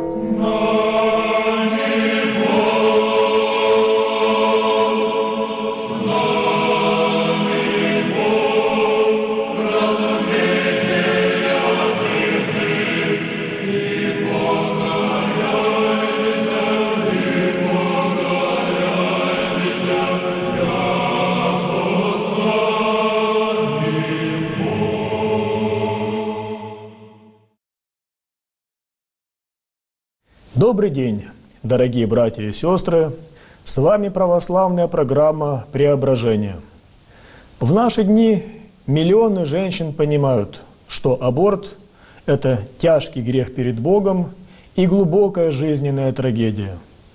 Добрый день, дорогие братья и сестры! С вами православная программа «Преображение». В наши дни миллионы женщин понимают, что аборт – это тяжкий грех перед Богом и глубокая жизненная трагедия.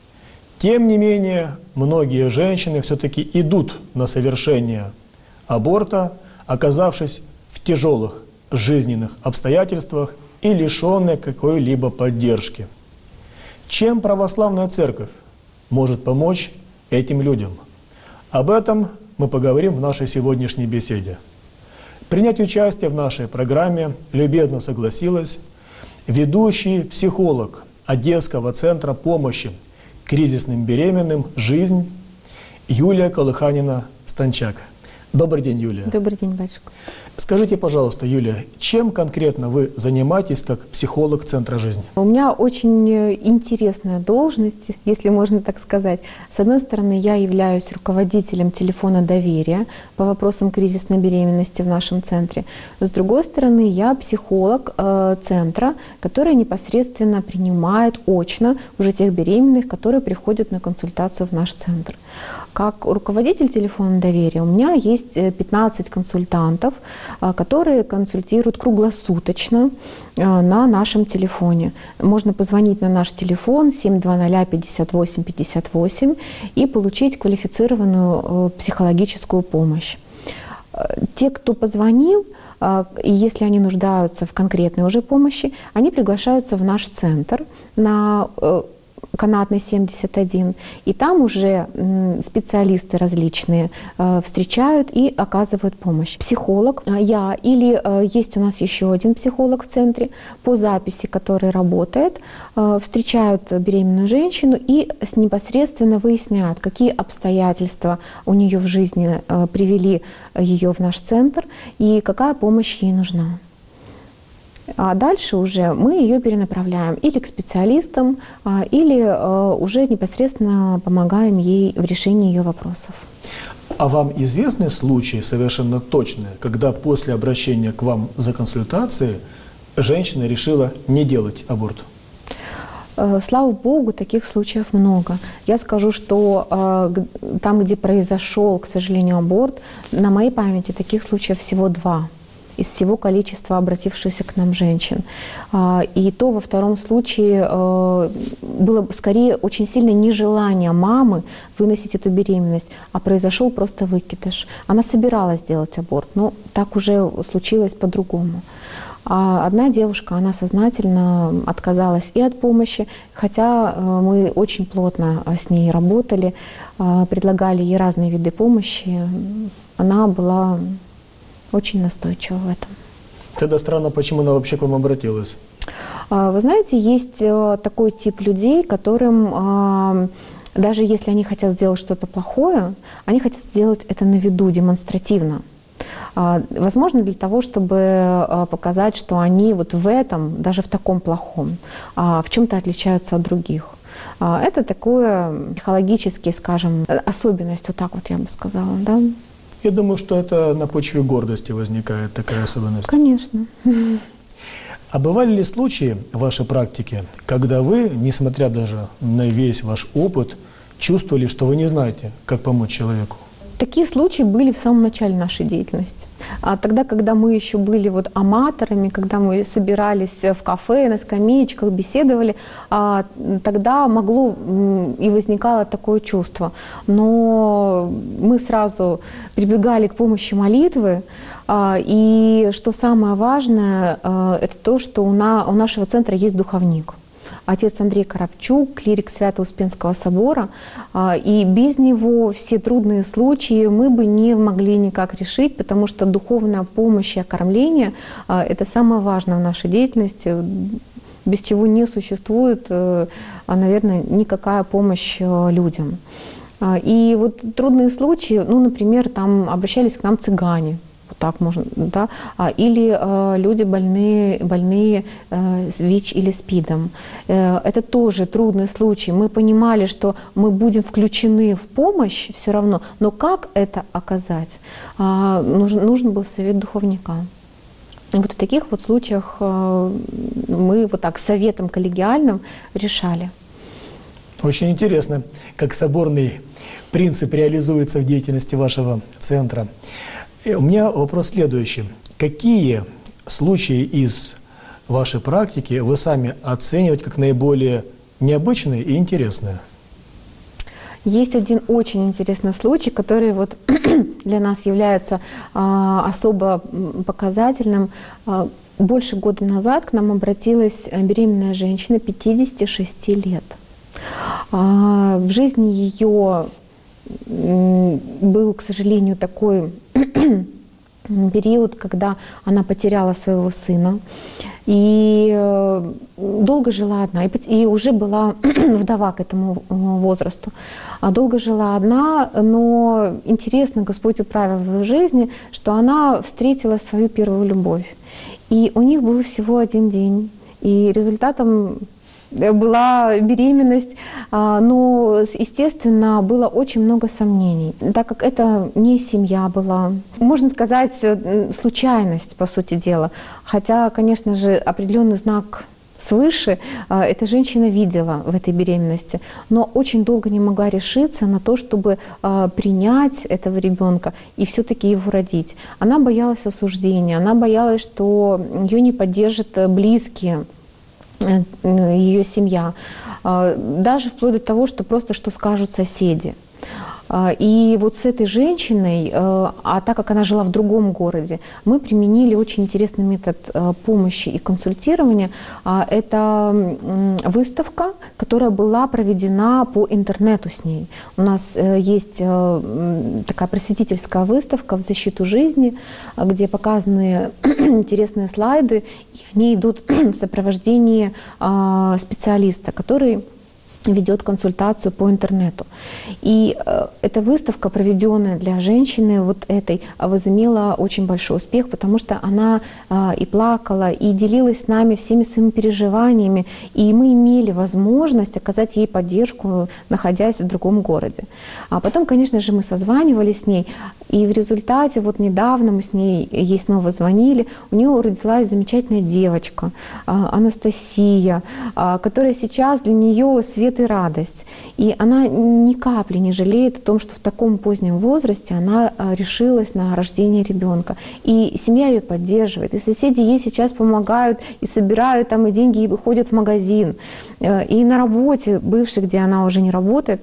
Тем не менее, многие женщины все-таки идут на совершение аборта, оказавшись в тяжелых жизненных обстоятельствах и лишенные какой-либо поддержки. Чем православная церковь может помочь этим людям? Об этом мы поговорим в нашей сегодняшней беседе. Принять участие в нашей программе любезно согласилась ведущий психолог Одесского центра помощи кризисным беременным «Жизнь» Юлия Колыханина-Станчак. Добрый день, Юлия. Добрый день, батюшка. Скажите, пожалуйста, Юлия, чем конкретно вы занимаетесь как психолог Центра «Жизнь»? У меня очень интересная должность, если можно так сказать. С одной стороны, я являюсь руководителем телефона доверия по вопросам кризисной беременности в нашем центре. С другой стороны, я психолог центра, который непосредственно принимает очно уже тех беременных, которые приходят на консультацию в наш центр. Как руководитель телефона доверия у меня есть 15 консультантов, которые консультируют круглосуточно на нашем телефоне. Можно позвонить на наш телефон 720-58-58 и получить квалифицированную психологическую помощь. Те, кто позвонил, и если они нуждаются в конкретной уже помощи, они приглашаются в наш центр на Канатной 71, и там уже специалисты различные встречают и оказывают помощь. Психолог, я или есть у нас еще один психолог в центре по записи, который работает, встречают беременную женщину и непосредственно выясняют, какие обстоятельства у нее в жизни привели ее в наш центр и какая помощь ей нужна. А дальше уже мы ее перенаправляем или к специалистам, или уже непосредственно помогаем ей в решении ее вопросов. А вам известны случаи совершенно точные, когда после обращения к вам за консультацией женщина решила не делать аборт? Слава Богу, таких случаев много. Я скажу, что там, где произошел, к сожалению, аборт, на моей памяти таких случаев всего 2. Из всего количества обратившихся к нам женщин. И то во втором случае было скорее очень сильное нежелание мамы выносить эту беременность, а произошел просто выкидыш. Она собиралась сделать аборт, но так уже случилось по-другому. А одна девушка, она сознательно отказалась и от помощи, хотя мы очень плотно с ней работали, предлагали ей разные виды помощи. Она была очень настойчиво в этом. Тогда странно, почему она вообще к вам обратилась? Вы знаете, есть такой тип людей, которым, даже если они хотят сделать что-то плохое, они хотят сделать это на виду, демонстративно. Возможно, для того, чтобы показать, что они вот в этом, даже в таком плохом, в чем-то отличаются от других. Это такое психологически, скажем, особенность, вот так вот я бы сказала, да? Я думаю, что это на почве гордости возникает такая особенность. Конечно. А бывали ли случаи в вашей практике, когда вы, несмотря даже на весь ваш опыт, чувствовали, что вы не знаете, как помочь человеку? Такие случаи были в самом начале нашей деятельности. А тогда, когда мы еще были вот аматорами, когда мы собирались в кафе, на скамеечках, беседовали, тогда могло и возникало такое чувство. Но мы сразу прибегали к помощи молитвы. И что самое важное, это то, что у нашего центра есть духовник. Отец Андрей Коробчук, клирик Свято-Успенского собора, и без него все трудные случаи мы бы не могли никак решить, потому что духовная помощь и окормление – это самое важное в нашей деятельности. без чего не существует, наверное, никакая помощь людям. И вот трудные случаи, ну, например, там обращались к нам цыгане, вот так можно, да, или люди больные ВИЧ или СПИДом. Это тоже трудный случай. Мы понимали, что мы будем включены в помощь все равно, но как это оказать? Нужен был совет духовника. И вот в таких вот случаях мы вот так советом коллегиальным решали. Очень интересно, как соборный принцип реализуется в деятельности вашего центра. У меня вопрос следующий. Какие случаи из вашей практики вы сами оцениваете как наиболее необычные и интересные? Есть один очень интересный случай, который вот для нас является особо показательным. Больше года назад к нам обратилась беременная женщина 56 лет. В жизни ее был, к сожалению, такой период, когда она потеряла своего сына и долго жила одна, и уже была вдова к этому возрасту. Долго жила одна, но интересно, Господь управил в ее жизни, что она встретила свою первую любовь. И у них был всего один день, и результатом была беременность, но, естественно, было очень много сомнений, так как это не семья была. Можно сказать, случайность, по сути дела. Хотя, конечно же, определенный знак свыше эта женщина видела в этой беременности, но очень долго не могла решиться на то, чтобы принять этого ребенка и все-таки его родить. Она боялась осуждения, она боялась, что ее не поддержат близкие, ее семья, даже вплоть до того, что просто что скажут соседи. И вот с этой женщиной, а так как она жила в другом городе, мы применили очень интересный метод помощи и консультирования. Это выставка, которая была проведена по интернету с ней. У нас есть такая просветительская выставка «В защиту жизни», где показаны интересные слайды, и они идут в сопровождении специалиста, который ведет консультацию по интернету. И эта выставка, проведенная для женщины вот этой, возымела очень большой успех, потому что она и плакала, и делилась с нами всеми своими переживаниями, и мы имели возможность оказать ей поддержку, находясь в другом городе. А потом, конечно же, мы созванивались с ней, и в результате вот недавно мы с ней, ей снова звонили, у нее родилась замечательная девочка, Анастасия, которая сейчас для нее свет и радость. И она ни капли не жалеет о том, что в таком позднем возрасте она решилась на рождение ребенка. И семья ее поддерживает, и соседи ей сейчас помогают, и собирают там и деньги, и ходят в магазин. И на работе бывшей, где она уже не работает,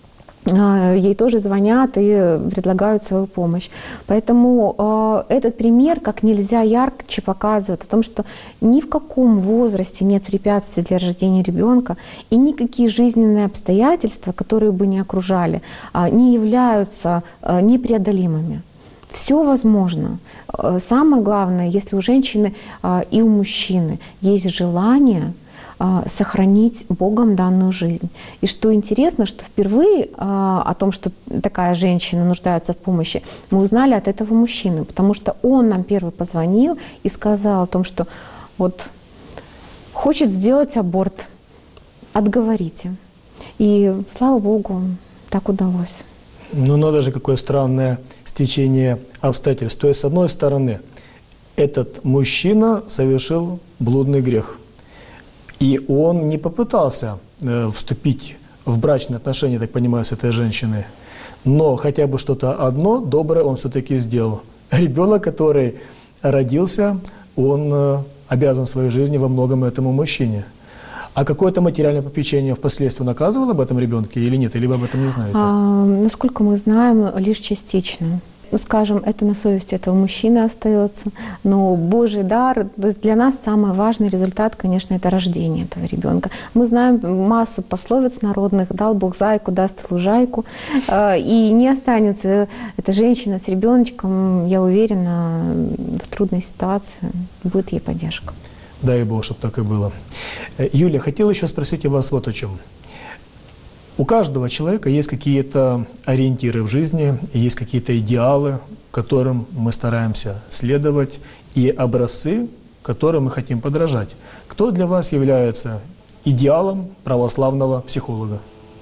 ей тоже звонят и предлагают свою помощь. Поэтому этот пример как нельзя ярче показывает о том, что ни в каком возрасте нет препятствий для рождения ребенка, и никакие жизненные обстоятельства, которые бы ни окружали, не являются непреодолимыми. Все возможно. Самое главное, если у женщины и у мужчины есть желание сохранить Богом данную жизнь. И что интересно, что впервые о том, что такая женщина нуждается в помощи, мы узнали от этого мужчины, потому что он нам первый позвонил и сказал о том, что вот хочет сделать аборт, отговорите. И слава Богу, так удалось. Ну, надо же, какое странное стечение обстоятельств. То есть, с одной стороны, этот мужчина совершил блудный грех. И он не попытался вступить в брачные отношения, так понимаю, с этой женщиной. Но хотя бы что-то одно доброе он все-таки сделал. Ребенок, который родился, он обязан своей жизнью во многом этому мужчине. А какое-то материальное попечение впоследствии наказывало об этом ребенке или нет? Или вы об этом не знаете? Насколько мы знаем, лишь частично. Скажем, это на совести этого мужчины остается, но Божий дар, то есть для нас самый важный результат, конечно, это рождение этого ребенка. Мы знаем массу пословиц народных: дал Бог зайку, даст лужайку, и не останется эта женщина с ребеночком, я уверена, в трудной ситуации, будет ей поддержка. Дай Бог, чтобы так и было. Юлия, хотел еще спросить у вас вот о чем. У каждого человека есть какие-то ориентиры в жизни, есть какие-то идеалы, которым мы стараемся следовать, и образцы, которым мы хотим подражать. Кто для вас является идеалом православного психолога?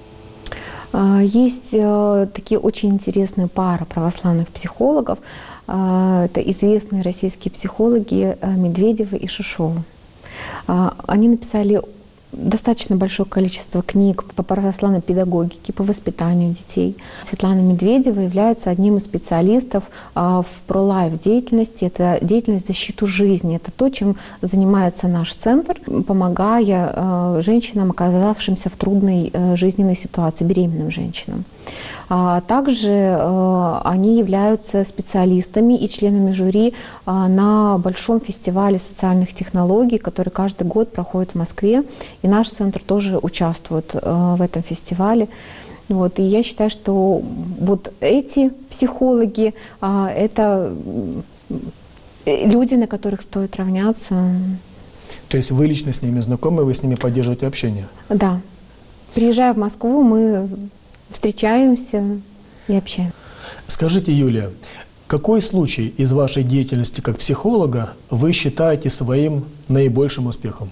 Есть такие очень интересные пары православных психологов. Это известные российские психологи Медведева и Шишова. Они написали достаточно большое количество книг по православной педагогике, по воспитанию детей. Светлана Медведева является одним из специалистов в pro-life деятельности. Это деятельность в защиту жизни. Это то, чем занимается наш центр, помогая женщинам, оказавшимся в трудной жизненной ситуации, беременным женщинам. Также они являются специалистами и членами жюри на большом фестивале социальных технологий, который каждый год проходит в Москве. И наш центр тоже участвует в этом фестивале. Вот. И я считаю, что вот эти психологи — это люди, на которых стоит равняться. То есть вы лично с ними знакомы, вы с ними поддерживаете общение? Да. Приезжая в Москву, мы встречаемся и общаемся. Скажите, Юлия, какой случай из вашей деятельности как психолога вы считаете своим наибольшим успехом?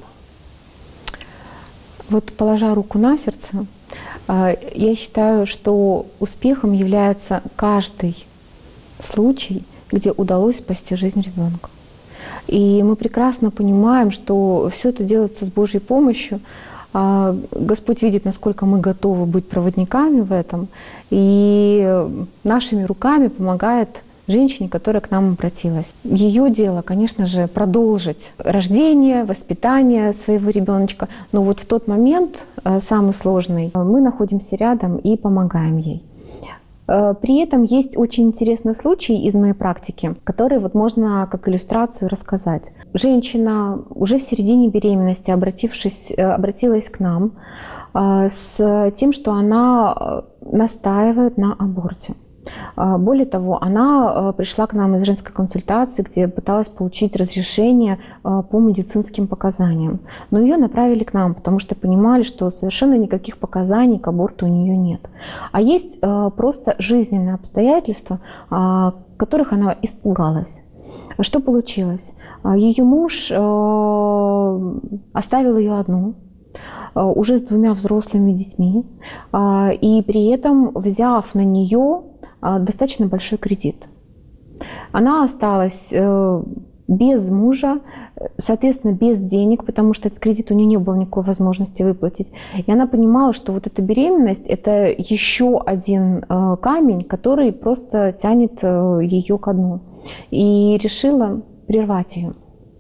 Вот, положа руку на сердце, я считаю, что успехом является каждый случай, где удалось спасти жизнь ребенка. И мы прекрасно понимаем, что все это делается с Божьей помощью. Господь видит, насколько мы готовы быть проводниками в этом, и нашими руками помогает женщине, которая к нам обратилась. Ее дело, конечно же, продолжить рождение, воспитание своего ребеночка, но вот в тот момент, самый сложный, мы находимся рядом и помогаем ей. При этом есть очень интересный случай из моей практики, который вот можно как иллюстрацию рассказать. Женщина уже в середине беременности, обратилась к нам с тем, что она настаивает на аборте. Более того, она пришла к нам из женской консультации, где пыталась получить разрешение по медицинским показаниям. Но ее направили к нам, потому что понимали, что совершенно никаких показаний к аборту у нее нет. А есть просто жизненные обстоятельства, которых она испугалась. Что получилось? Ее муж оставил ее одну, уже с 2 взрослыми детьми, и при этом взяв на нее достаточно большой кредит. Она осталась без мужа, соответственно, без денег, потому что этот кредит у нее не было никакой возможности выплатить. И она понимала, что вот эта беременность — это еще один камень, который просто тянет ее ко дну. И решила прервать ее.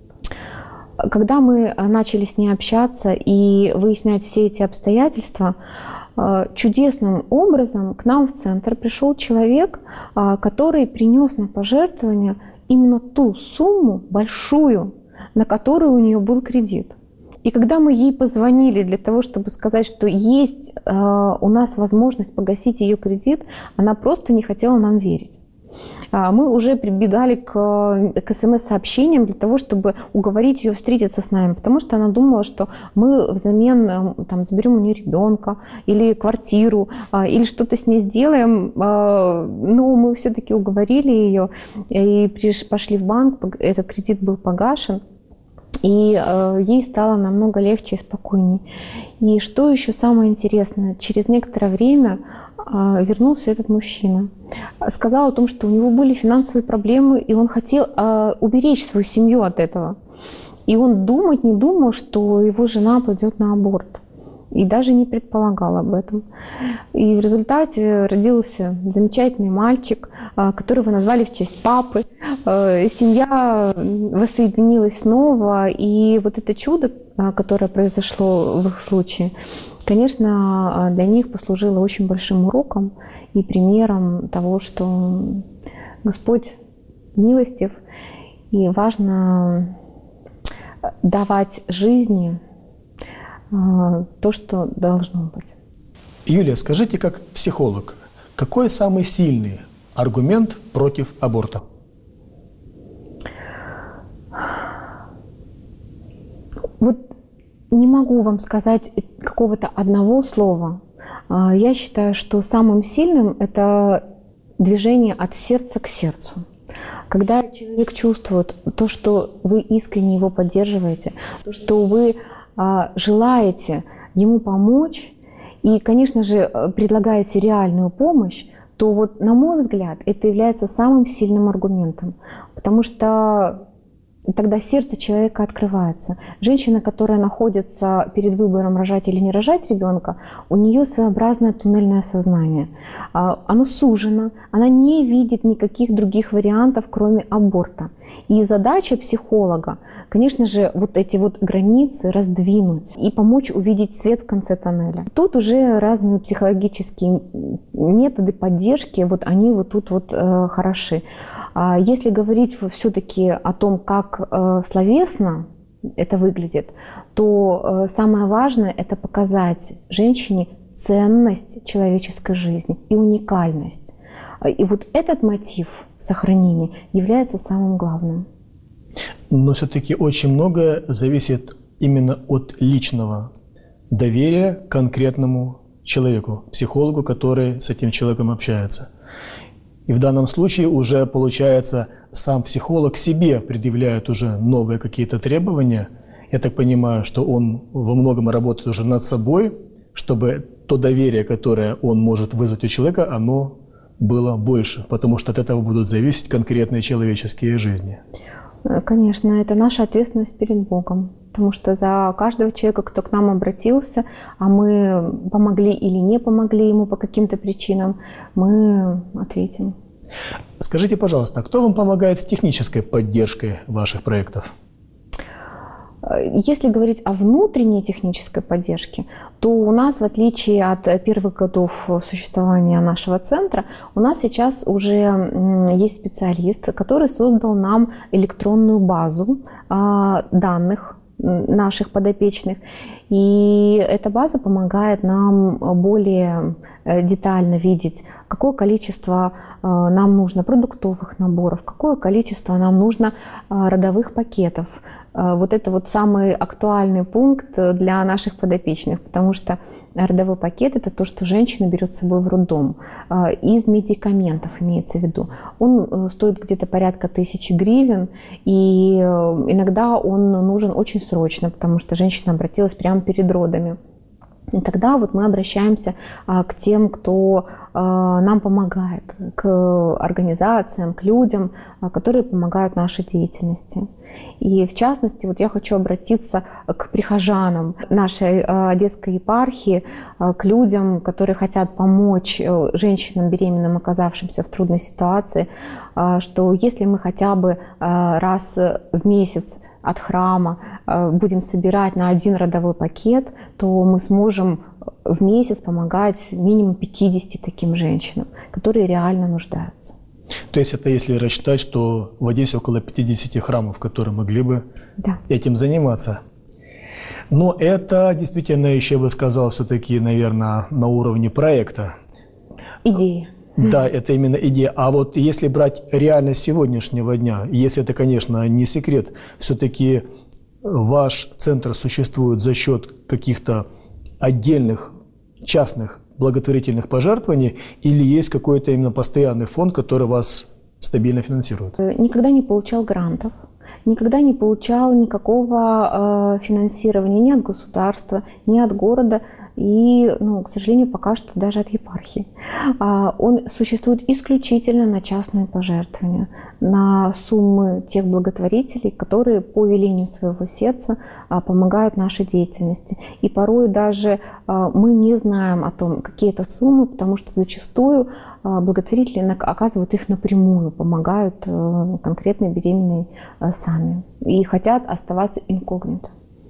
Когда мы начали с ней общаться и выяснять все эти обстоятельства, чудесным образом к нам в центр пришел человек, который принес на пожертвование именно ту сумму большую, на которую у нее был кредит. И когда мы ей позвонили для того, чтобы сказать, что есть у нас возможность погасить ее кредит, она просто не хотела нам верить. Мы уже прибегали к СМС-сообщениям для того, чтобы уговорить ее встретиться с нами, потому что она думала, что мы взамен там, заберем у нее ребенка или квартиру, или что-то с ней сделаем. Но мы все-таки уговорили ее и пошли в банк, этот кредит был погашен. И ей стало намного легче и спокойнее. И что еще самое интересное, через некоторое время вернулся этот мужчина. Сказал о том, что у него были финансовые проблемы, и он хотел уберечь свою семью от этого. И он думать не думал, что его жена пойдет на аборт. И даже не предполагал об этом. И в результате родился замечательный мальчик, которого назвали в честь папы. Семья воссоединилась снова. И вот это чудо, которое произошло в их случае, конечно, для них послужило очень большим уроком и примером того, что Господь милостив, и важно давать жизни то, что должно быть. Юлия, скажите, как психолог, какой самый сильный аргумент против аборта? Вот не могу вам сказать какого-то одного слова. Я считаю, что самым сильным это движение от сердца к сердцу. Когда человек чувствует то, что вы искренне его поддерживаете, то, что вы желаете ему помочь и, конечно же, предлагаете реальную помощь, то вот, на мой взгляд, это является самым сильным аргументом, потому что тогда сердце человека открывается. Женщина, которая находится перед выбором рожать или не рожать ребенка, у нее своеобразное туннельное сознание. Оно сужено, она не видит никаких других вариантов, кроме аборта. И задача психолога, конечно же, вот эти вот границы раздвинуть и помочь увидеть свет в конце тоннеля. Тут уже разные психологические методы поддержки, вот они вот тут вот хороши. Если говорить все-таки о том, как словесно это выглядит, то самое важное – это показать женщине ценность человеческой жизни и уникальность. И вот этот мотив сохранения является самым главным. Но все-таки очень многое зависит именно от личного доверия к конкретному человеку, психологу, который с этим человеком общается. И в данном случае уже, получается, сам психолог себе предъявляет уже новые какие-то требования. Я так понимаю, что он во многом работает уже над собой, чтобы то доверие, которое он может вызвать у человека, оно было больше, потому что от этого будут зависеть конкретные человеческие жизни. Конечно, это наша ответственность перед Богом, потому что за каждого человека, кто к нам обратился, а мы помогли или не помогли ему по каким-то причинам, мы ответим. Скажите, пожалуйста, кто вам помогает с технической поддержкой ваших проектов? Если говорить о внутренней технической поддержке, то у нас, в отличие от первых годов существования нашего центра, у нас сейчас уже есть специалист, который создал нам электронную базу данных наших подопечных. И эта база помогает нам более детально видеть, какое количество нам нужно продуктовых наборов, какое количество нам нужно родовых пакетов. Вот это вот самый актуальный пункт для наших подопечных, потому что родовой пакет – это то, что женщина берет с собой в роддом. Из медикаментов имеется в виду. Он стоит где-то порядка 1000 гривен, и иногда он нужен очень срочно, потому что женщина обратилась прямо перед родами. И тогда вот мы обращаемся к тем, кто нам помогает, к организациям, к людям, которые помогают нашей деятельности. И в частности, вот я хочу обратиться к прихожанам нашей Одесской епархии, к людям, которые хотят помочь женщинам беременным, оказавшимся в трудной ситуации, что если мы хотя бы раз в месяц от храма будем собирать на один родовой пакет, то мы сможем в месяц помогать минимум 50 таким женщинам, которые реально нуждаются. То есть это если рассчитать, что в Одессе около 50 храмов, которые могли бы этим заниматься. Но это действительно, еще бы сказал, все-таки, наверное, на уровне проекта. Идея. Да, это именно идея. А вот если брать реальность сегодняшнего дня, если это, конечно, не секрет, все-таки ваш центр существует за счет каких-то отдельных частных благотворительных пожертвований или есть какой-то именно постоянный фонд, который вас стабильно финансирует? Никогда не получал грантов, никогда не получал никакого финансирования ни от государства, ни от города. И, к сожалению, пока что даже от епархии. Он существует исключительно на частные пожертвования, на суммы тех благотворителей, которые по велению своего сердца помогают нашей деятельности. И порой даже мы не знаем о том, какие это суммы, потому что зачастую благотворители оказывают их напрямую, помогают конкретной беременной сами и хотят оставаться инкогнито.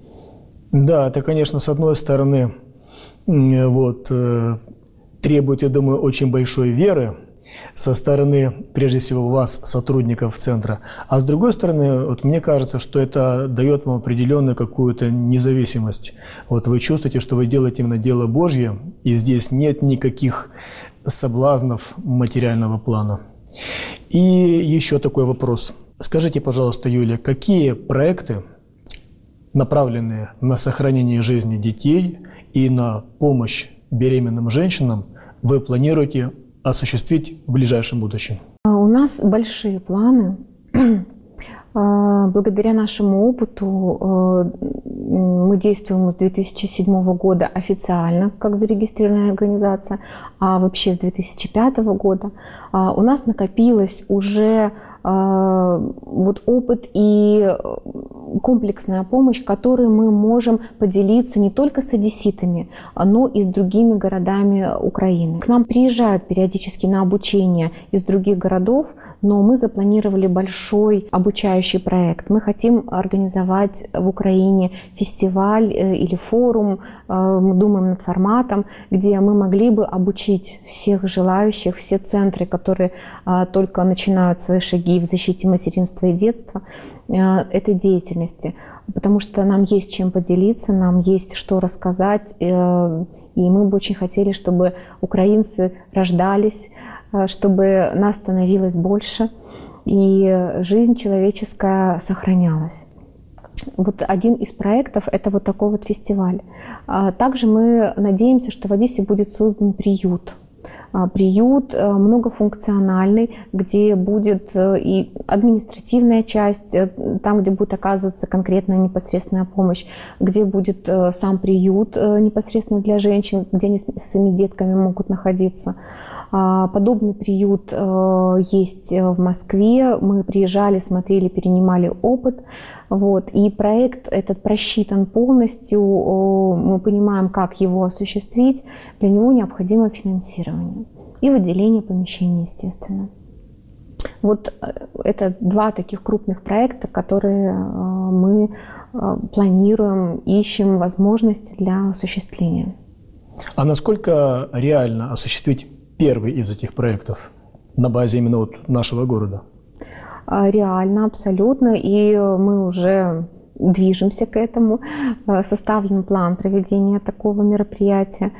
Да, это, конечно, с одной стороны, требует, я думаю, очень большой веры со стороны, прежде всего, вас, сотрудников центра. А с другой стороны, мне кажется, что это дает вам определенную какую-то независимость. Вы чувствуете, что вы делаете именно дело Божье, и здесь нет никаких соблазнов материального плана. И еще такой вопрос. Скажите, пожалуйста, Юлия, какие проекты направленные на сохранение жизни детей и на помощь беременным женщинам, вы планируете осуществить в ближайшем будущем? У нас большие планы. Благодаря нашему опыту мы действуем с 2007 года официально как зарегистрированная организация, а вообще с 2005 года у нас накопилось уже вот опыт и комплексная помощь, которой мы можем поделиться не только с одесситами, но и с другими городами Украины. К нам приезжают периодически на обучение из других городов, но мы запланировали большой обучающий проект. Мы хотим организовать в Украине фестиваль или форум, мы думаем над форматом, где мы могли бы обучить всех желающих, все центры, которые только начинают свои шаги в защите материнства и детства, этой деятельности, потому что нам есть чем поделиться, нам есть что рассказать, и мы бы очень хотели, чтобы украинцы рождались, чтобы нас становилось больше, и жизнь человеческая сохранялась. Вот один из проектов – это вот такой вот фестиваль. Также мы надеемся, что в Одессе будет создан приют. Приют многофункциональный, где будет и административная часть, там, где будет оказываться конкретная непосредственная помощь, где будет сам приют непосредственно для женщин, где они с своими детками могут находиться. Подобный приют есть в Москве. Мы приезжали, смотрели, перенимали опыт. Вот. И проект этот просчитан полностью. Мы понимаем, как его осуществить. Для него необходимо финансирование и выделение помещений, естественно. Вот это два таких крупных проекта, которые мы планируем, ищем возможности для осуществления. А насколько реально осуществить первый из этих проектов на базе именно вот нашего города? Реально, абсолютно. И мы уже движемся к этому. Составлен план проведения такого мероприятия.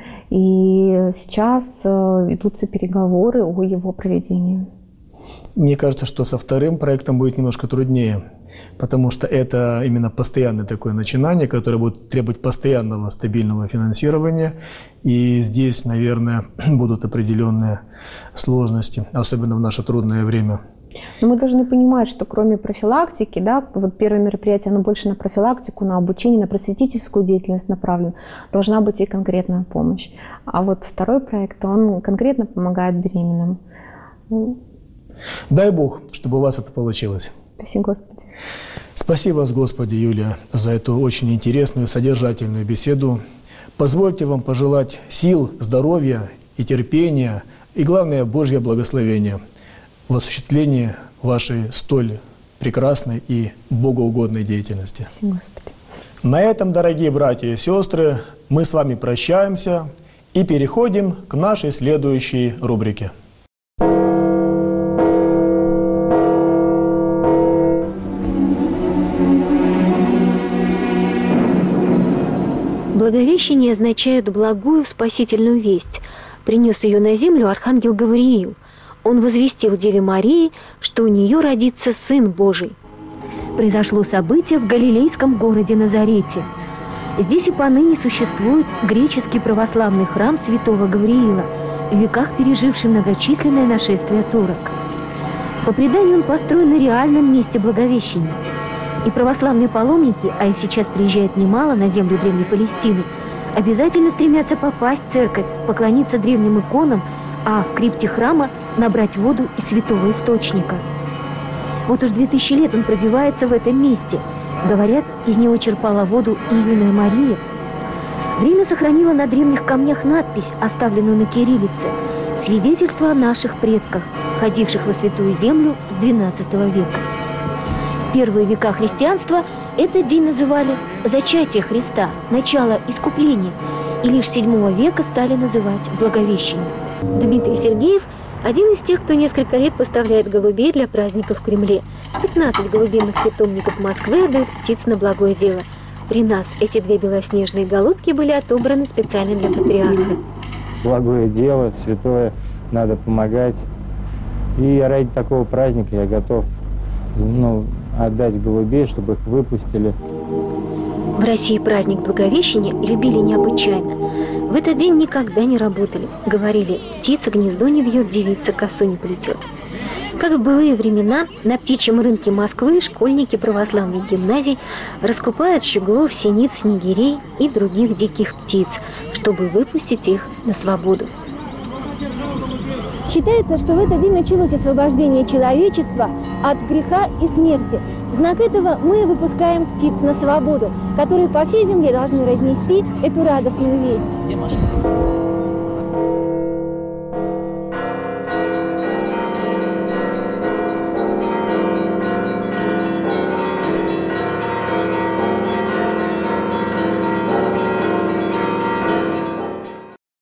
И сейчас ведутся переговоры о его проведении. Мне кажется, что со вторым проектом будет немножко труднее, потому что это именно постоянное такое начинание, которое будет требовать постоянного стабильного финансирования. И здесь, наверное, будут определенные сложности, особенно в наше трудное время. Но мы должны понимать, что кроме профилактики, да, вот первое мероприятие, оно больше на профилактику, на обучение, на просветительскую деятельность направлено, должна быть и конкретная помощь. А вот второй проект, он конкретно помогает беременным. Дай Бог, чтобы у вас это получилось. Спасибо, Господи. Спасибо вас, Господи, Юлия, за эту очень интересную, содержательную беседу. Позвольте вам пожелать сил, здоровья и терпения, и, главное, Божье благословение в осуществлении вашей столь прекрасной и богоугодной деятельности. Спасибо, Господи. На этом, дорогие братья и сестры, мы с вами прощаемся и переходим к нашей следующей рубрике. Благовещение означает благую спасительную весть. Принес ее на землю архангел Гавриил. Он возвестил Деве Марии, что у нее родится Сын Божий. Произошло событие в галилейском городе Назарете. Здесь и поныне существует греческий православный храм святого Гавриила, в веках переживший многочисленное нашествие турок. По преданию он построен на реальном месте Благовещения. И православные паломники, а их сейчас приезжает немало на землю Древней Палестины, обязательно стремятся попасть в церковь, поклониться древним иконам, а в крипте храма набрать воду из святого источника. Вот уж 2000 лет он пробивается в этом месте. Говорят, из него черпала воду и юная Мария. Время сохранило на древних камнях надпись, оставленную на кириллице, свидетельство о наших предках, ходивших во Святую Землю с XII века. В первые века христианства этот день называли «Зачатие Христа», «Начало искупления», и лишь с VII века стали называть «Благовещение». Дмитрий Сергеев – один из тех, кто несколько лет поставляет голубей для праздников в Кремле. 15 голубиных питомников Москвы отдают птиц на благое дело. При нас эти две белоснежные голубки были отобраны специально для патриарха. Благое дело, святое, надо помогать. И ради такого праздника я готов отдать голубей, чтобы их выпустили. В России праздник Благовещения любили необычайно. В этот день никогда не работали. Говорили, птица гнездо не вьет, девица косу не плетет. Как в былые времена, на птичьем рынке Москвы школьники православных гимназий раскупают щеглов, синиц, снегирей и других диких птиц, чтобы выпустить их на свободу. Считается, что в этот день началось освобождение человечества от греха и смерти. В знак этого мы выпускаем птиц на свободу, которые по всей земле должны разнести эту радостную весть.